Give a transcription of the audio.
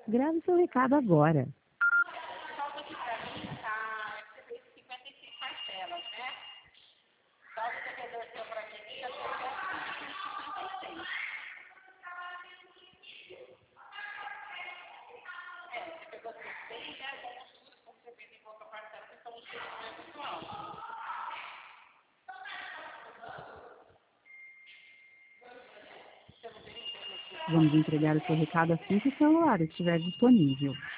Grave seu recado agora. Saldo aqui para mim está 56 parcelas, né? Saldo devedor seu para mim aqui está 56. Você pegou 6, né? Com juros, como você fez em pouca parcela, você está um juros muito alto. Vamos entregar o seu recado assim que o celular estiver disponível.